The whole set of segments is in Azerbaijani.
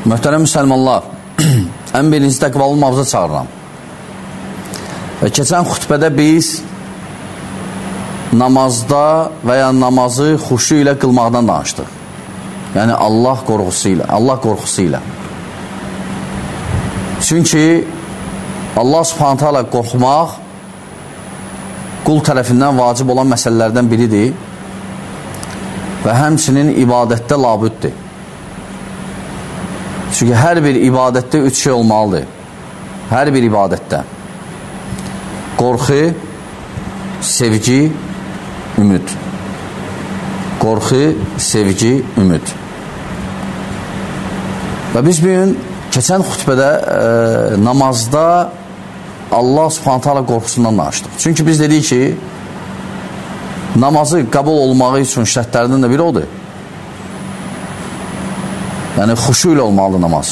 Möhtərəm müsəlmanlar, ən birinci təqvalı mavza çağırıram. Və keçən xütbədə biz namazda və ya namazı xuşu ilə qılmaqdan danışdıq. Yəni Allah qorxusu ilə. Çünki Allah subhanət hələ qorxmaq qul tərəfindən vacib olan məsələlərdən biridir və həmçinin ibadətdə labüddür. Çünki hər bir ibadətdə üç şey olmalıdır. Hər bir ibadətdə. Qorxu, sevgi, ümid. Qorxu, sevgi, ümid. Və biz bugün keçən xütbədə namazda Allah subhanət hələ qorxusundan danışdıq. Çünki biz dedik ki, namazı qəbul olmağı üçün şərtlərindən də biri odur. Yəni, xuşu ilə olmalıdır namaz.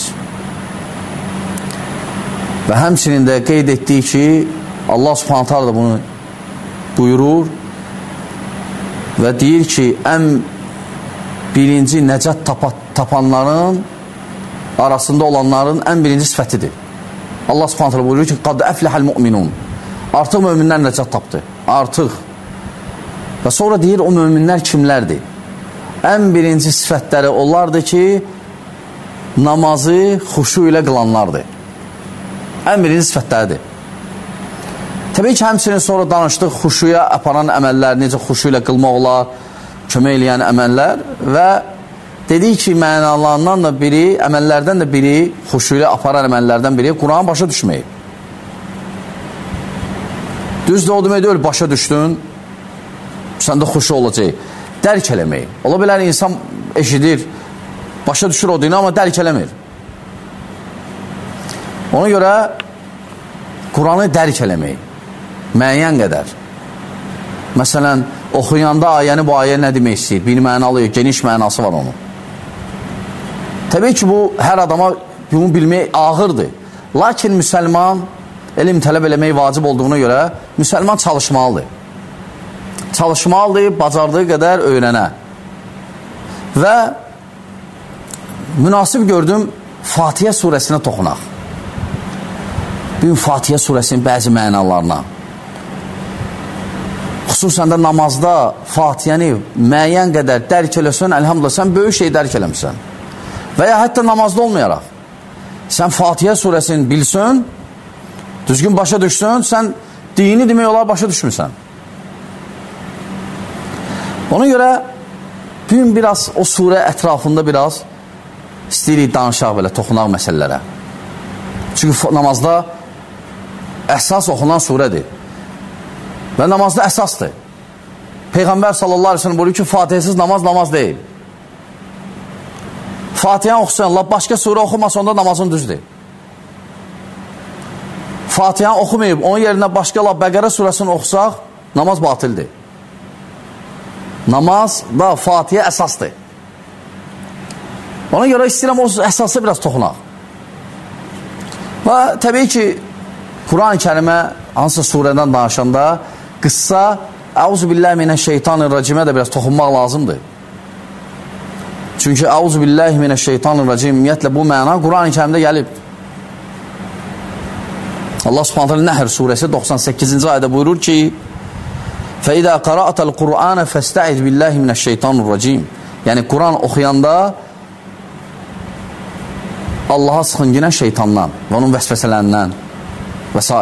Və həmçinin də qeyd etdik ki, Allah subhanət hələ də bunu buyurur və deyir ki, ən birinci nəcət tapanların arasında olanların ən birinci sifətidir. Allah subhanət hələ buyurur ki, qad əfləhəl müminun. Artıq möminlər nəcət tapdı. Artıq. Və sonra deyir, o möminlər kimlərdir? Ən birinci sifətləri onlardır ki, namazı xuşu ilə qılanlardır. Ən birinci sifətləridir. Təbii ki, həmçinin sonra danışdıq xuşuya aparan əməllər, necə xuşu ilə qılmaq olar, kömək eləyən əməllər və dedik ki, mənalarından da biri, əməllərdən də biri, xuşu ilə aparan əməllərdən biri, Quranı başa düşməyib. Düzdür, o demək deyil, başa düşdün, səndə xuşu olacaq. Dərk eləmək. Ola bilər, insan eşidir, başa düşür o dini, amma dərk eləmir. Ona görə Quranı dərk eləmək. Müəyyən qədər. Məsələn, oxuyanda ayəni bu ayə nə demək istəyir? Bir mənalı, geniş mənası var onun. Təbii ki, bu hər adama bunu bilmək ağırdır. Lakin müsəlman elm tələb eləmək vacib olduğuna görə müsəlman çalışmalıdır. Çalışmalıdır, bacardığı qədər öyrənə. Və münasib gördüm, Fatihə surəsinə toxunaq. Bugün Fatihə surəsinin bəzi mənalarına. Xüsusən də namazda Fatihəni müəyyən qədər dərk eləsən, əlhamdülillah, sən böyük şey dərk eləmişsən. Və ya hətta namazda olmayaraq, sən Fatihə surəsini bilsən, düzgün başa düşsən, sən dini demək olar başa düşmürsən. Ona görə bugün biraz o surə ətrafında biraz istəyirik danışaq belə, toxunaq məsələlərə. Çünki namazda əsas oxunan surədir. Və namazda əsasdır. Peyğəmbər sallallahu aleyhi ve sellem buyuruyor ki, Fatihəsiz namaz deyil. Fatihəni oxusan, başqa surə oxumasa onda namazın düzdür. Fatihəni oxumayıb, onun yerinə başqa Bəqərə surəsini oxusaq, namaz batildir. Namaz da Fatihə əsasdır. Ona görə istəyirəm o əsası biraz toxunaq. Və təbii ki, Quran-ı Kərimə hansısa surədən danışanda qıssa Əuzubillahimineşşeytanirracimə də biraz toxunmaq lazımdır. Çünki Əuzubillahimineşşeytanirracim ümumiyyətlə bu məna Quran-ı Kərimdə gəlib. Allah Subhanahu Nəhr surəsi 98-ci ayədə buyurur ki, فَإِذَا قَرَأْتَ الْقُرْآنَ فَاسْتَعِذْ بِاللَّهِ مِنَ الشَّيْطَانِ الرَّجِيمِ. Yəni Quran oxuyanda Allaha sıxın günə şeytandan və onun vəsvəsələrindən və s.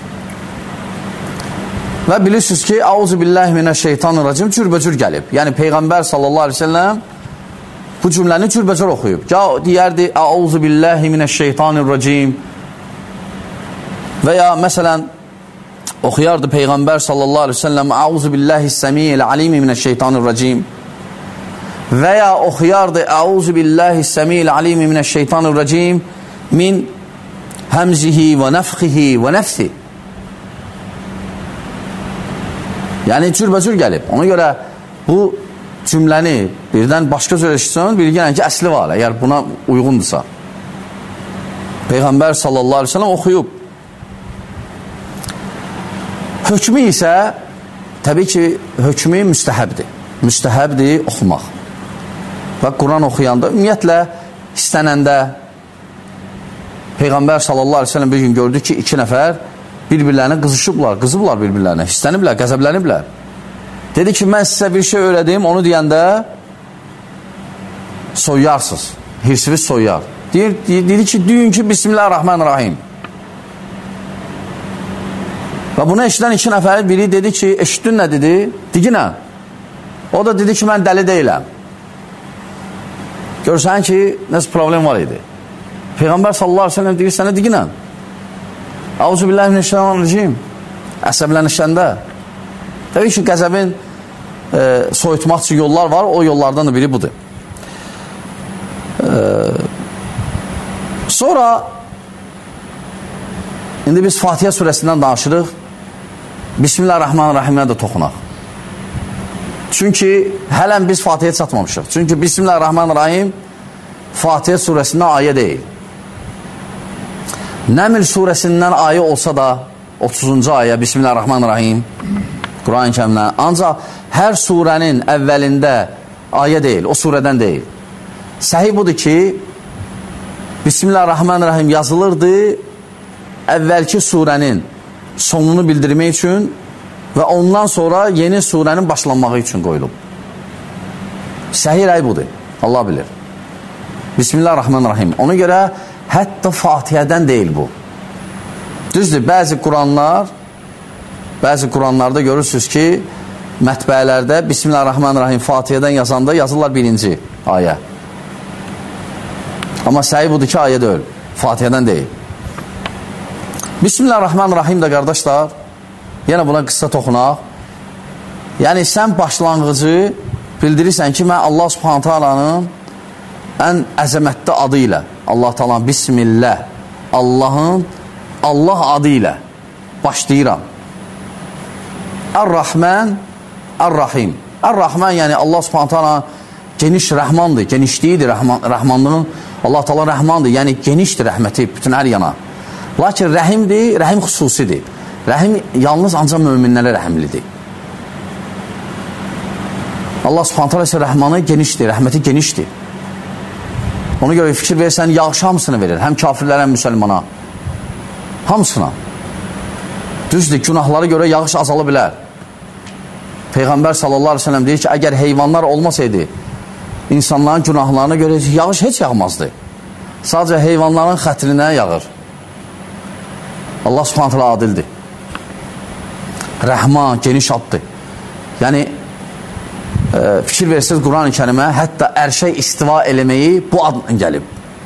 Və bilirsiniz ki, Əuzubillahimineşşeytanirracim cürbəcür gəlib. Yəni Peyğəmbər sallallahu aleyhi ve sellem bu cümləni cürbəcür oxuyub. Ya deyərdi, Əuzubillahimineşşeytanirracim və ya məsələn oxuyardı Peyğəmbər sallallahu aleyhi ve sellem Əuzubillahissəmiyyəl-alimi-minəşşeytanirracim və ya oxuyardı Əuzubillahissəmiyyəl-alimi-minəşşeytanirracim min həmzihi və nəfxihi və nəfsi. Yəni cürbəcür gəlib. Ona görə bu cümləni birdən başqa cür eşitsən, bilgən ki, əsli var, əgər buna uyğundursa. Peyğəmbər sallallahu aleyhi ve sellem oxuyub. Hökmü isə təbii ki, hökmü müstəhəbdir. Müstəhəbdir oxumaq. Və Quran oxuyanda, ümumiyyətlə, istənəndə, Peyğəmbər sallallahu aleyhi ve sellem bir gün gördü ki, iki nəfər bir-birlərinə qızıblar bir-birlərinə, hissəniblər, qəzəbləniblər. Dedi ki, mən sizə bir şey öyrədim, onu deyəndə soyarsınız, hirsiniz soyar. Dedi ki, deyin ki, Bismillahirrahmanirrahim. Və buna eşidən iki nəfərin biri dedi ki, eşitdin nə dedi? Diginə. O da dedi ki, mən dəli deyiləm. Görürsən ki, nəsə problem var idi. Peyğəmbər sallallahu aleyhi ve sellem deyir, sənə diginə. Euzubillahimineşşeytanirracim. Əsəblənişəndə. Təbii ki, qəzəbin soyutmaq üçün yollar var, o yollardan da biri budur. Sonra indi biz Fatihə surəsindən danışırıq. Bismillahirrahmanirrahimə də toxunaq. Çünki hələn biz Fatihə çatmamışıq. Çünki Bismillahirrahmanirrahim Fatihə surəsindən ayə deyil. Nəml surəsindən ayə olsa da 30-cu ayə Bismillahirrahmanirrahim Quran-ı Kərimdən. Ancaq hər surənin əvvəlində ayə deyil, o surədən deyil. Səhih budur ki, Bismillahirrahmanirrahim yazılırdı əvvəlki surənin sonunu bildirmək üçün və ondan sonra yeni surənin başlanmağı üçün qoyulub. Səhih rəy budur, Allah bilir. Bismillahirrahmanirrahim. Ona görə hətta Fatihədən deyil bu. Düzdür, bəzi Quranlarda görürsünüz ki, mətbəələrdə Bismillahirrahmanirrahim Fatihədən yazanda yazırlar birinci ayə. Amma səhih budur ki, ayə deyil, Fatihədən deyil. Bismillahirrahmanirrahim də qardaşlar, yenə buna qısa toxunaq. Yəni, sən başlanğıcı bildirirsən ki, mən Allah subhanətə alanın ən əzəmətli adı ilə, Allah taala Bismillah, Allahın Allah adı ilə başlayıram. Ər-Rahman, Ər-Rahim. Ər-Rahman, yəni Allah subhanətə alanın geniş rəhmandır, genişliyidir rəhmanlığın. Allah taala rəhmandır, yəni genişdir rəhməti bütün hər yana. Lakin rəhimdir, rəhim xüsusidir. Rəhim yalnız ancaq möminlərə rəhimlidir. Allah subhanət hələ isə rəhmanı genişdir, rəhməti genişdir. Ona görə fikir versən, yağış hamısını verir. Həm kafirlərə, həm müsəlmana. Hamısına. Düzdür, günahları görə yağış azalı bilər. Peyğəmbər sallallahu aleyhi ve sellem deyir ki, əgər heyvanlar olmasaydı, insanların günahlarına görə yağış heç yağmazdı. Sadəcə heyvanların xətrinə yağır. Allah subhanət hələ adildir. Rəhman, geniş addır. Yəni, fikir versiniz Quran-ı Kərimə, hətta ərşə istiva eləməyi bu adla gəlib.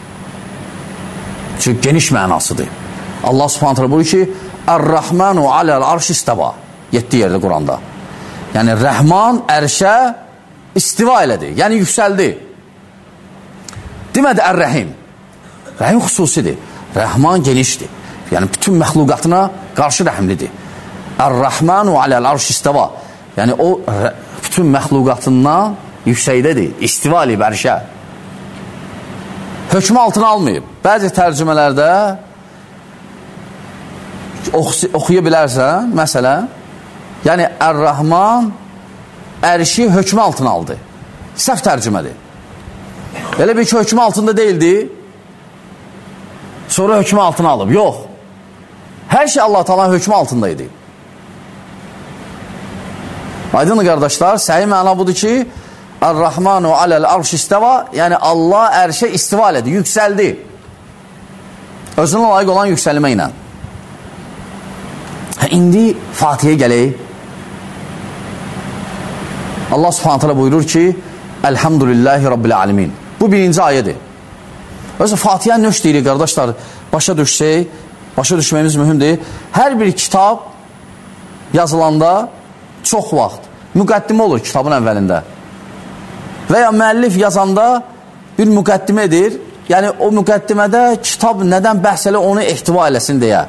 Çünki geniş mənasıdır. Allah subhanət hələ buyur ki, Ər-Rahmanu aləl arş istəva. 7 yerdə Quranda. Yəni, Rəhman ərşə istiva elədi. Yəni, yüksəldi. Demədi Ər-Rəhim. Rəhim xüsusidir. Rəhman genişdir. Yəni, bütün məxluqatına qarşı rəhimlidir. Ər-Rahmanu aləl arş istəva. Yəni, o bütün məxluqatından yüksəkdədir. İstiva eləyib ərşə. Hökmü altına almayıb. Bəzi tərcümələrdə oxuya bilərsən, məsələn, yəni Ər-Rahman ərşi hökmü altına aldı. Səhv tərcümədir. Elə bir ki, hökmü altında deyildi, sonra hökmü altına alıb. Yox. Hər şey Allah Taala'nın hökmü altındaydı. Aydınlı qardaşlar, səhih məna budur ki, Ər-Rahmanu aləl arş istəva, yəni Allah ərşə istiva elədi, yüksəldi. Özünə layiq olan yüksəlmə ilə. İndi Fatihə gələk. Allah subhanət hələ buyurur ki, Elhamdülillahi Rabbil alemin. Bu birinci ayədir. Özü Fatihə nöş deyirik qardaşlar, başa düşsək, başa düşməyimiz mühümdir. Hər bir kitab yazılanda çox vaxt müqəddimə olur kitabın əvvəlində. Və ya müəllif yazanda bir müqəddimə edir. Yəni o müqəddimədə kitab nədən bəhs elə onu ehtiva eləsin deyə.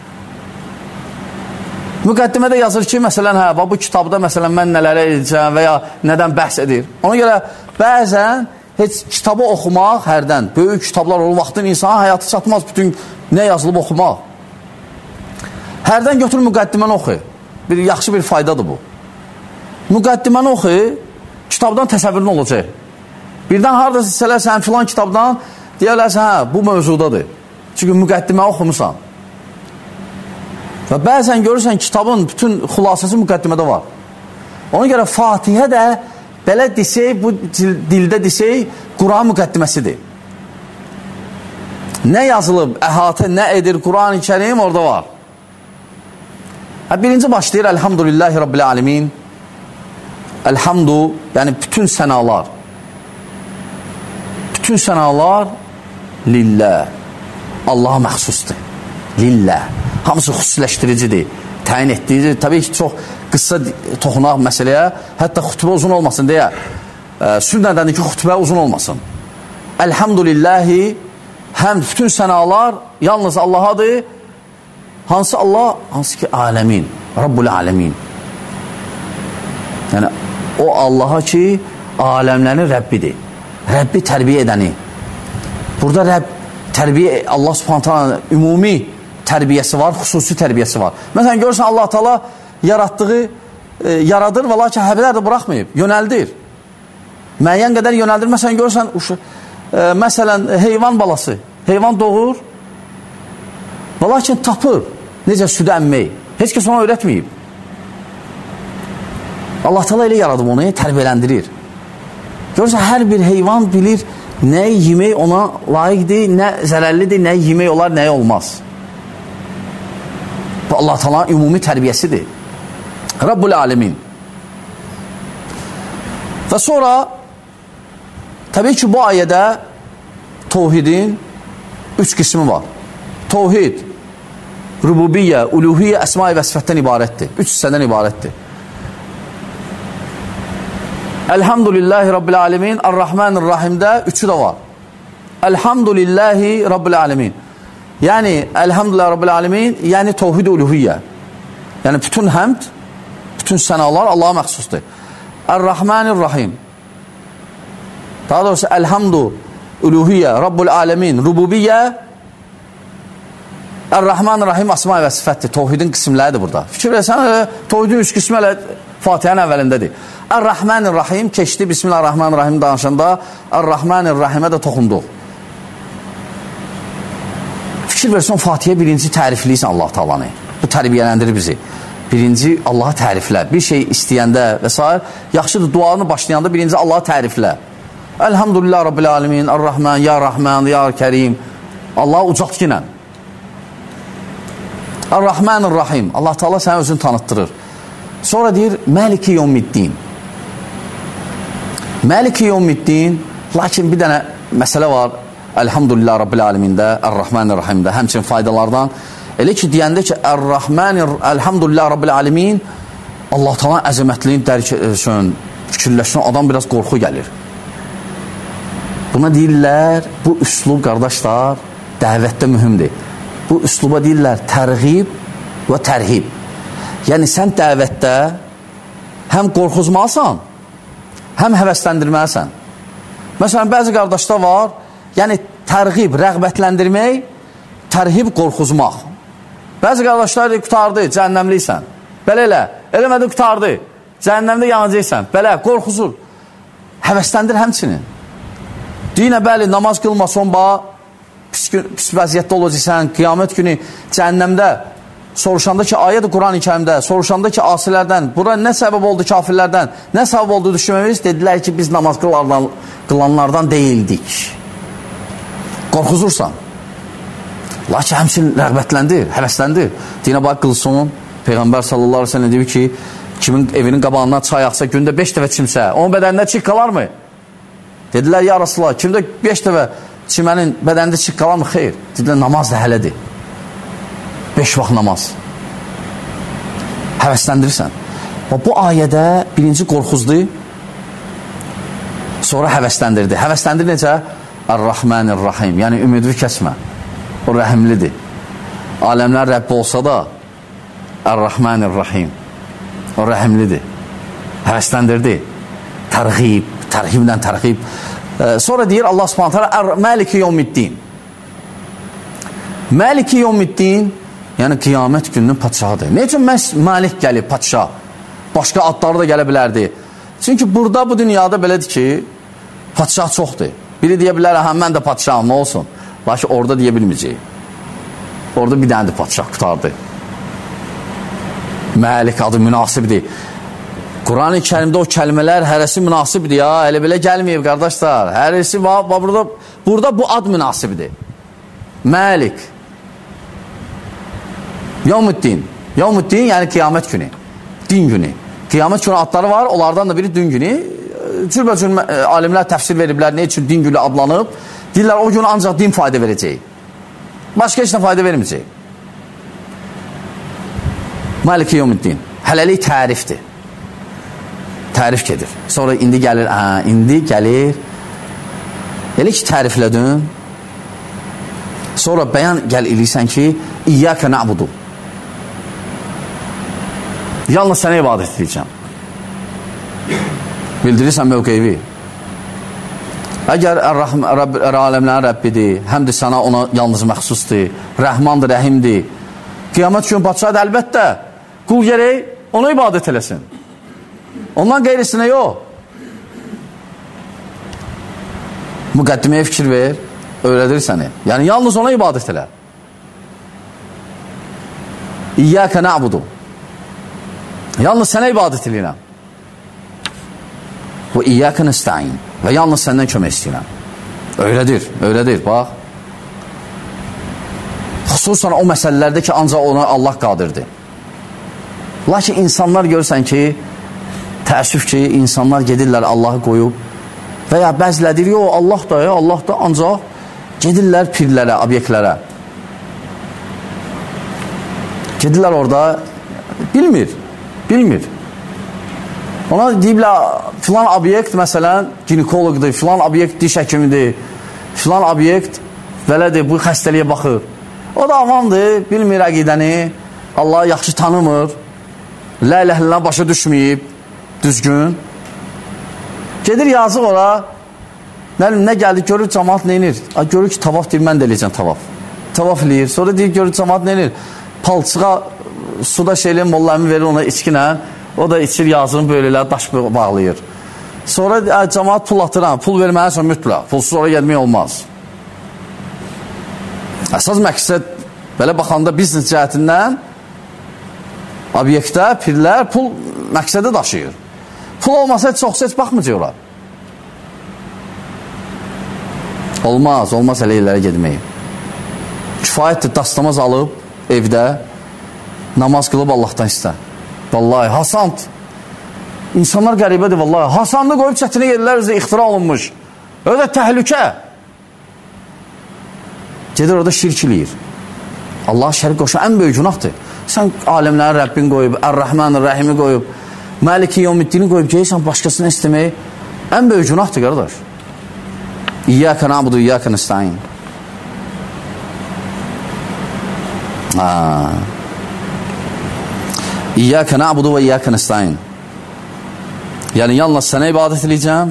Müqəddimədə yazır ki, məsələn, bu kitabda məsələn mən nələrə edəcəm və ya nədən bəhs edir. Ona görə bəzən heç kitabı oxumaq hərdən, böyük kitablar olur, vaxtın insana həyatı çatmaz bütün nə yazılıb oxumaq. Hərdən götür müqəddiməni oxu. Yaxşı bir faydadır bu. Müqəddiməni oxu, kitabdan təsəvvürün olacaq. Birdən haradasa hissələr sən filan kitabdan deyərlərsən, bu mövzudadır. Çünki müqəddimə oxumusan. Və bəzən görürsən kitabın bütün xülasəsi müqəddimədə var. Ona görə Fatihə də belə desək, bu dildə desək, Quran müqəddiməsidir. Nə yazılıb, əhatə nə edir Quran-ı Kərim orada var. Birinci başlayır, Elhamdülillahi Rabbil Alemin. Elhamdu, yəni bütün sənalar. Bütün sənalar lillah. Allaha məxsusdur. Lillah. Hamısı xüsusiləşdiricidir, təyin etdirici. Təbii ki, çox qısa toxunaq məsələyə, hətta xütbə uzun olmasın deyə, sünnədəndir ki, xütbə uzun olmasın. Elhamdülillahi, həm bütün sənalar yalnız Allahadır. Hansı Allah? Hansı ki, aləmin, Rabbul Alemin. Yəni, o Allaha ki, aləmlərin Rəbbidir. Rəbbi tərbiyə edəni. Burada Rəbb tərbiyə, Allah subhanətə ümumi tərbiyəsi var, xüsusi tərbiyəsi var. Məsələn, görürsən, Allah Teala yaratdığı, yaradır və lakin həblər də buraxmayıb, yönəldir. Müəyyən qədər yönəldir. Məsələn, görürsən, məsələn, heyvan balası, heyvan doğur və lakin tapır necə südü əmmək. Heç kəs ona öyrətməyib. Allah Teala elə yaradıb onu, tərbiyələndirir. Görürsən, hər bir heyvan bilir nəyi yemək ona layiqdir, nə zərərlidir, nəyi yemək olar, nəyi olmaz. Bu Allah Teala'nın ümumi tərbiyəsidir. Rabbul Alemin. Və sonra təbii ki, bu ayədə Tevhidin 3 qismi var. Tevhid, rububiyyə, uluhiyyə, əsma-i və sifətdən ibarətdir. 3 hissədən ibarətdir. Elhamdülillahi Rabbil Alemin, Ar-Rahmanir-Rahimdə 3'ü də var. Elhamdülillahi Rabbil Alemin. Yəni, Elhamdülillahi Rabbil Alemin, yəni Tevhid-i uluhiyyə. Yəni, bütün həmd, bütün sənalar Allah'a məxsusdur. Ar-Rahmanir-Rahim. Daha doğrusu, Elhamdü, uluhiyyə, Rabbul Alemin, rububiyyə, Ar-Rahmanir-Rahim, asma və sifətdir. Tevhidin qismləridir burada. Fikir versən, Tevhidin 3 qismi elə Fatihənin əvvəlindədir. Ar-Rahmanir-Rahim keçdi, Bismillahirrahmanirrahim danışanda Ar-Rahmanir-Rahimə də toxunduq. Fikir versən, Fatihə birinci tərifləyirsən Allah Teala'nı. Bu tərbiyələndirir bizi. Birinci Allah'a təriflə. Bir şey istəyəndə və s. Yaxşıdır, duanı başlayanda birinci Allah'a təriflə. Elhamdülillah Rabbil Alemin, Ar-Rahman, Ya Rahman, Ya Kerim. Allah'a ucalt yinə. Ar-Rahmanir-Rahim. Allah Teala sənə özünü tanıtdırır. Sonra deyir, Maliki Yevmiddin. Maliki Yevmiddin, lakin bir dənə məsələ var. Elhamdülillah Rabbil Alemində, Ar-Rahmanir-Rahimdə, həmçin faydalardan. Elə ki, deyəndə ki, Elhamdülillah Rabbil Alemin, Allah Teala əzəmətliyini dərk etsin, fikirləşsin, adam biraz qorxu gəlir. Buna deyirlər, bu üslub, qardaşlar, dəvətdə mühümdir. Bu üsluba deyirlər, tərğib və tərhib. Yəni, sən dəvətdə həm qorxuzmalısan, həm həvəsləndirməlisən. Məsələn, bəzi qardaşda var, yəni tərğib, rəğbətləndirmək, tərhib, qorxuzmaq. Bəzi qardaşlar deyir, qutardı, cəhənnəmliysən. Belə elə, eləmədi, qutardı, cəhənnəmdə yanacaqsan. Belə, qorxuzur. Həvəsləndir həmçinin. Deyinə, bəli, namaz qılma, sonba, pis vəziyyətdə olacaqsən, qiyamət günü cəhənnəmdə soruşanda ki, ayədir Quran-ı Kərimdə, soruşanda ki, asilərdən, bura nə səbəb oldu kafirlərdən, nə səbəb oldu düşünməmiz, dedilər ki, biz namaz qılanlardan deyildik. Qorxuzursan. Lakin həmçin rəğbətləndir, həvəsləndir. Dinə bax, qılsın, Peyğəmbər sallallahu aleyhi ve sellem deyir ki, kimin evinin qabağından çay axsa, gündə 5 dəfə çimsə, onun bədənində çik qalar mı? Dedilər, ya Rasulullah, kimdə 5 dəfə çimənin bədənində çik qalar mı? Xeyr. Dedilər, namaz da hələdir. 5 vaxt namaz. Həvəsləndirirsən. Bu ayədə birinci qorxuzdur, sonra həvəsləndirdi. Həvəsləndir necə? Ar-Rahmanir-Rahim. Yəni, ümidvi kəsmə. O rəhimlidir. Aləmlər Rəbbi olsa da, Ar-Rahmanir-Rahim. O rəhimlidir. Həvəsləndirdi. Tərğib, tərğiblə tərğib. Sonra deyir Allah Subhanahu Maliki Yevmiddin. Maliki Yevmiddin, yəni qiyamət gününün padşahıdır. Nə üçün məhz Malik gəlib, padşah? Başqa adları da gələ bilərdi. Çünki burada, bu dünyada belədir ki, padşah çoxdur. Biri deyə bilər, mən də padşahım, nə olsun? Lakin orada deyə bilməyəcək. Orada bir dənədir padşah qutardı. Məlik adı münasibdir. Quran-ı Kərimdə o kəlmələr hərəsi münasibdir ya. Elə belə gəlməyib qardaşlar. Hərəsi burada bu ad münasibdir. Məlik. Yevmuddin. Yevmuddin yəni qiyamət günü. Din günü. Qiyamət günü adları var. Onlardan da biri din günü. Cürbəcür alimlər təfsir veriblər. Ne üçün din günü adlanıb? Deyirlər o gün ancaq din fayda verəcək. Başqa heç nə fayda verməyəcək. Maliki Yevmuddin. Hələlik tərifdir. Tərif gedir. Sonra indi gəlir, indi gəlir. Elə ki təriflədin. Sonra bəyan gəl eləyirsən ki, İyyəkə na'budu. Yalnız sənə ibadət edəcəm. Bildirirsən mövqeyi. Əgər aləmlərin Rəbbidir, həm də sənə ona yalnız məxsusdur, rəhmandır, rəhimdir. Qiyamət gün padşahdır, əlbəttə, qul gərək ona ibadət eləsin. Ondan qeyrisinə yox. Müqəddiməyə fikir ver, öyrədir səni. Yəni, yalnız ona ibadət elə. İyyəkə na'budu. Yalnız sənə ibadət eləyirəm. Və İyyəkə nəstəin. Və yalnız səndən kömək istəyirəm. Öyrədir, bax. Xüsusən o məsələlərdə ki, ancaq ona Allah qadirdir. Lakin insanlar görürsən ki, təəssüf ki, insanlar gedirlər Allahı qoyub və ya bəzilədir, yox, Allah da ancaq gedirlər pirlərə, obyektlərə. Gedirlər orada, bilmir. Ona deyiblər, filan obyekt, məsələn, ginekologdur, filan obyekt diş həkimidir, filan obyekt, belədir, bu xəstəliyə baxır. O da avandır, bilmir əqidəni, Allah'ı yaxşı tanımır, la ilahe illallah başa düşməyib, düzgün. Gedir yazıq ora, nə gəldi, görür cəmaat neynir? Görür ki, tavaf deyir, mən də eləyəcəm tavaf. Tavaf eləyir, sonra deyir, görür cəmaat neynir? Palçığa, suda şeyləyən mollarını verir ona içkinə, o da içir yazını böylələr, daş bağlayır. Sonra cəmaat pul atır, pul verməyəsən mütləq, pulsuz oraya gəlmək olmaz. Əsas məqsəd, belə baxanda biznes cəhətindən obyektə, pirlər pul məqsədi daşıyır. Pul olmasa heç baxmayacaq olar. Olmaz elə yerlərə gedməyib. Kifayətdir, dastamaz alıb evdə, namaz qılıb Allahdan istə. Vallahi, hasand. İnsanlar qəribədir, vallahi. Hasanlı qoyub çətinə yerlər üzrə ixtira olunmuş. Öyle təhlükə. Gedir orada şirk eləyir. Allah şərik qoşan ən böyük günahdır. Sən aləmlərin Rəbbin qoyub, Ər-Rəhman, Rəhimi qoyub, Məliki Yevmiddini qoyub, gəlirsən başqasını istəmək ən böyük günahdır, qardaş. İyyəkə na'budu, İyyəkə nəstəin. İyyəkə na'budu və İyyəkə nəstəin. Yəni, yalnız sənə ibadət edəcəm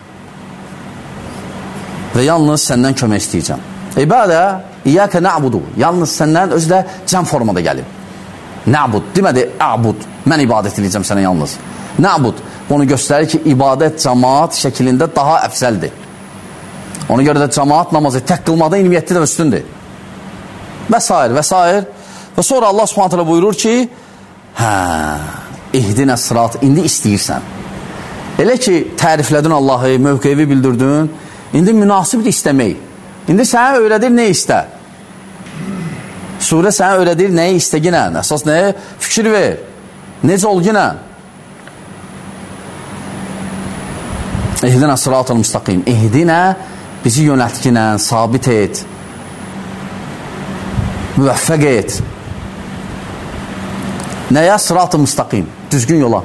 və yalnız səndən kömək istəyəcəm. İbadə, İyyəkə na'budu. Yalnız səndən özü də cəm formada gəlib. Na'bud, demədi, a'bud. Mən ibadət edəcəm sənə yalnız. Na'bud, bunu göstərir ki, ibadət cəmaat şəklində daha əfsəldir. Ona görə də cəmaat namazı tək qılmada 27 də üstündür. Və s. Və sonra Allah subhanətələ buyurur ki, ihdinə sırat, indi istəyirsən. Elə ki, təriflədin Allahı, mövqevi bildirdin, indi münasibdir istəmək. İndi sənə öyrədir, nə istə? Surə sənə öyrədir, nəyi istə ginən? Əsas nəyə? Fikir ver. Necə ol ginən? İhdinə sırat-ı müstəqim. İhdinə bizi yönət ginən, sabit et, müvəffəq et. Nəyə? Sırat-ı müstəqim. Düzgün yola.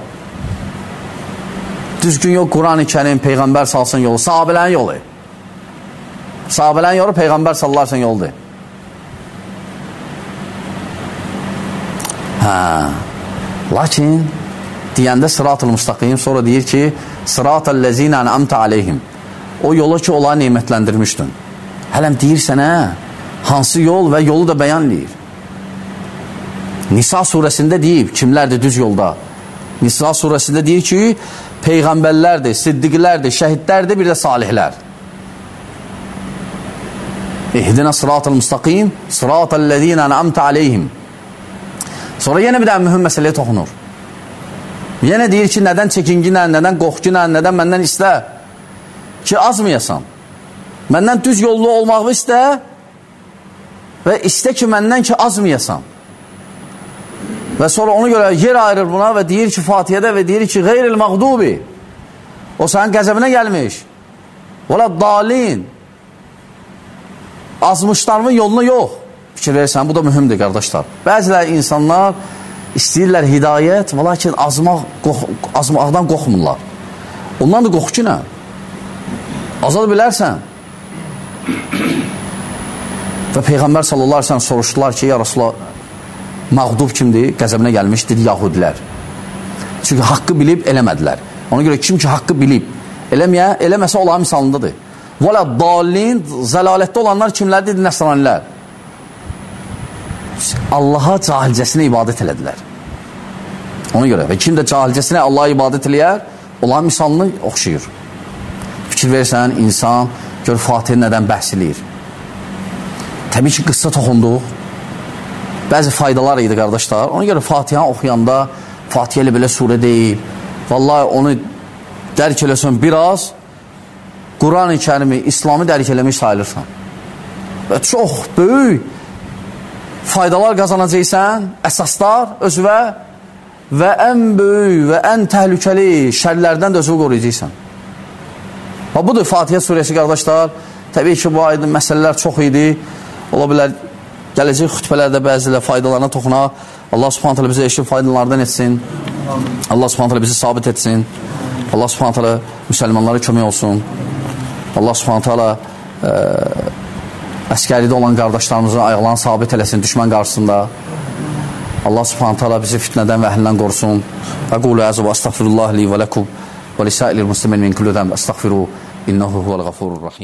Düzgün yol Quran-ı Kərim, Peyğəmbər salsın yolu, sahabələrin yolu. Sahabələrin yolu Peyğəmbər sallarsan yoldur. Lakin deyəndə sırat-ı müstəqim, sonra deyir ki, sırat-ı-ləzinə ənəmtə aleyhim. O yolu ki, onları neymətləndirmişdin. Hələm deyir sənə, hansı yol və yolu da bəyanlayır. Nisa surəsində deyib, kimlərdir düz yolda? Nisa surəsində deyir ki, Peyğəmbərlərdir, siddiqlərdir, şəhidlərdir, bir də salihlər. İhdina sıratal müstaqim, sıratal lezina en'amte aleyhim. Sonra yenə bir də mühüm məsələyə toxunur. Yenə deyir ki, nədən çəkinginlə, nədən qorxunla, nədən məndən istə ki, azmayasan. Məndən düz yollu olmağı istə və istə ki, məndən ki, azmayasan. Və sonra ona görə yer ayırır buna və deyir ki, Fatihədə və deyir ki, qeyril məğdubi. O sənin qəzəbinə gəlmiş. Vələ dalin. Azmışlarımın yoluna yox. Fikir verirsən, bu da mühümdür, qardaşlar. Bəziləri insanlar istəyirlər hidayət, və lakin azmaqdan qorxmurlar. Ondan da qorxu ki, nə? Azad bilərsən. Və Peyğəmbər sallallahu aleyhi ve sellem soruşdular ki, ya Rasulullah, məğdub kimdir? Qəzəbinə gəlmişdir yahudilər. Çünki haqqı bilib eləmədilər. Ona görə kim ki haqqı bilib eləməsə Allahın misalındadır. Vələ dalin, zəlalətdə olanlar kimlərdir? Nəsranilər. Allaha cahilcəsinə ibadət elədilər. Ona görə və kim də cahilcəsinə Allaha ibadət eləyər, Allahın misalını oxşayır. Fikir verirsən, insan gör Fatihə nədən bəhs eləyir. Təbii ki, qıssa toxunduq. Bəzi faydalar idi, qardaşlar. Ona görə Fatihə oxuyanda Fatihə ilə belə surə deyil. Vallahi onu dərk eləsən biraz Quran-ı Kərimi, İslamı dərk eləmiş sayılırsan. Və çox böyük faydalar qazanacaqsan, əsaslar özüvə və ən böyük və ən təhlükəli şərlərdən də özünü qoruyacaqsan. Və budur Fatihə surəsi, qardaşlar. Təbii ki, bu ayda məsələlər çox idi. Ola bilər, gələcək xütbələrdə bəzilə faydalarına toxunaq. Allah subhanət hələ bizə eşib faydalardan etsin. Allah subhanət hələ bizi sabit etsin. Allah subhanət hələ müsəlmanlara kömək olsun. Allah subhanət hələ əskəridə olan qardaşlarımızın ayaqlarını sabit eləsin düşmən qarşısında. Allah subhanət hələ bizi fitnədən və əhlindən qorusun. Əqulu əzəbə əstəğfirullah li və ləkum və lisailir muslimin min kullu zənb əstəğfiru innəhu huvəl-ğafurur rahim.